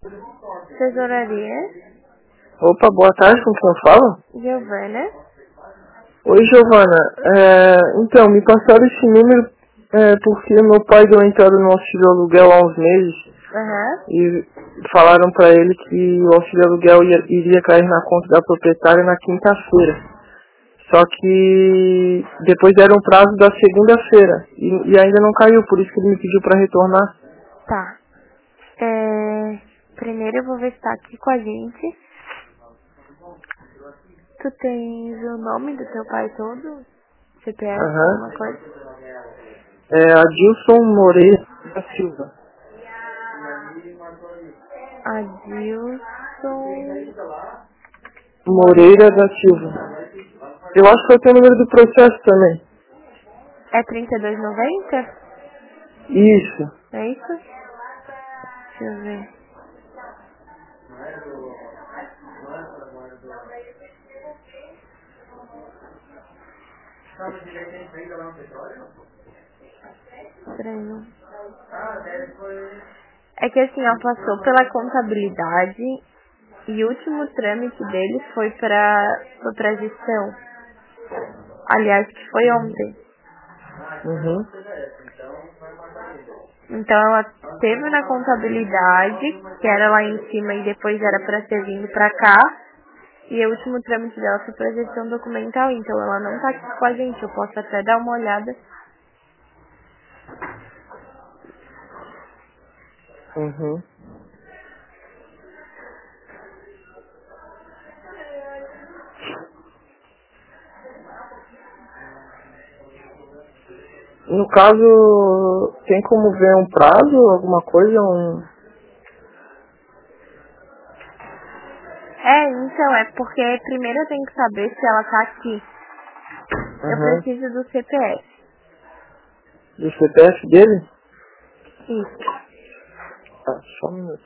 Tesouraria. Opa, boa tarde, com quem eu falo? Giovana. Oi, Giovana. Então, me passaram esse número porque meu pai deu entrada no auxílio aluguel há uns meses Aham. e falaram pra ele que o auxílio aluguel iria cair na conta da proprietária na quinta-feira. Só que depois deram um prazo da segunda-feira e ainda não caiu, por isso que ele me pediu pra retornar. Tá. Primeiro eu vou ver se tá aqui com a gente. Tu tens o nome do teu pai todo? CPF, Aham. alguma coisa? Adilson Moreira da Silva. Adilson. Moreira da Silva. Eu acho que eu tenho o número do processo também. É 32,90? Isso. É isso? Deixa eu ver. Estranho. É que assim, ó, passou pela contabilidade e o último trâmite dele foi pra gestão. Aliás, que foi ontem. Uhum. Então ela teve na contabilidade, que era lá em cima e depois era pra ser vindo pra cá. E o último trâmite dela foi pra gestão documental, então ela não tá aqui com a gente. Eu posso até dar uma olhada. Uhum. No caso, tem como ver um prazo, alguma coisa? Então, é porque primeiro eu tenho que saber se ela tá aqui. Eu Uhum. preciso do CPF. Do CPF dele? Isso. Tá, só um minuto.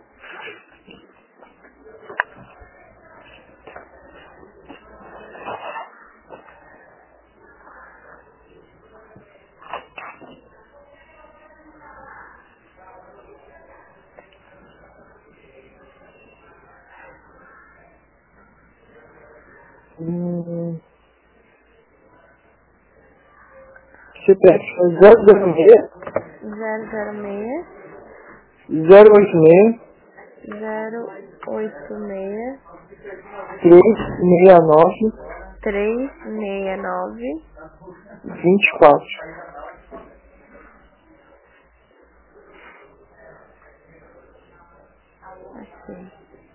CPF é 006 006 086 086 369 369. 24. Achei.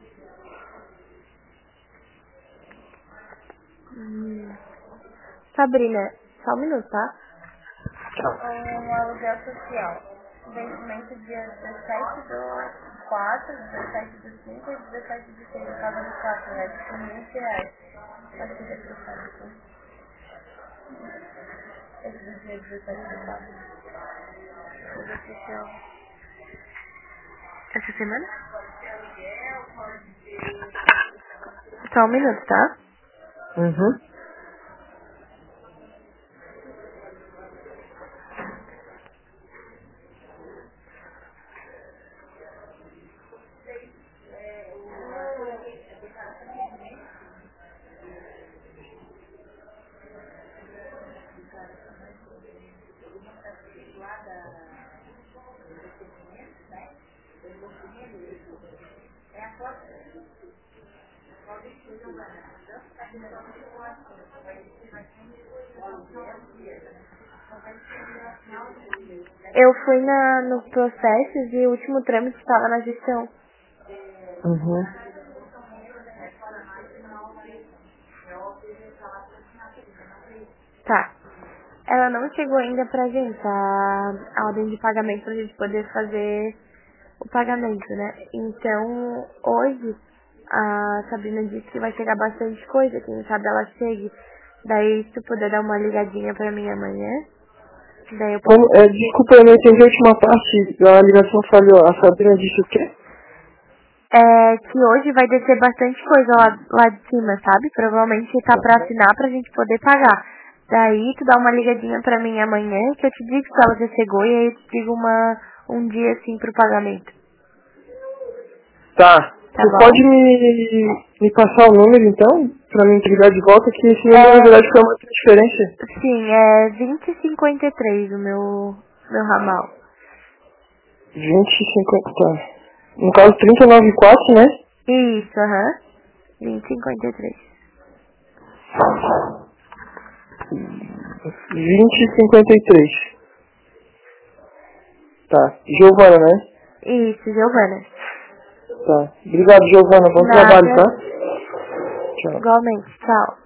Sabrina, só um minuto, tá? Tá. Um aluguel social. Vencimento dia 17/4, 17/5 e 17/6. Eu tava no 4, né? Tipo, R$ 1.000. Acho que deve ser certo. Esse do dia 17/4. Aluguel social. Essa semana? Só um minuto, tá? Uhum. Eu fui no processo e o último trâmite estava na gestão. Uhum. Tá. Ela não chegou ainda pra gente, a ordem de pagamento pra gente poder fazer o pagamento, né? Então, hoje, a Sabrina disse que vai chegar bastante coisa, quem sabe ela chegue. Daí, se tu puder dar uma ligadinha pra mim amanhã, daí eu posso... Desculpa, eu não entendi a última parte. A ligação falhou. A Sabrina disse o quê? Que hoje vai descer bastante coisa lá de cima, sabe? Provavelmente tá pra assinar pra gente poder pagar. Daí tu dá uma ligadinha pra mim amanhã, que eu te digo se ela já chegou, e aí eu te digo um dia assim pro pagamento. Tá. Tá Você bom? pode me passar o número, então? Pra mim ligar de volta, que esse número, na verdade, foi uma transferência. Sim, é 2053 o meu ramal. 2050, tá. No caso, 394, né? Isso, aham. 2053. 2053. Tá. Giovana, né? Isso, Giovana. Tá. Obrigado, Giovana. Bom trabalho, Nada. tá? Tchau. Igualmente. Tchau.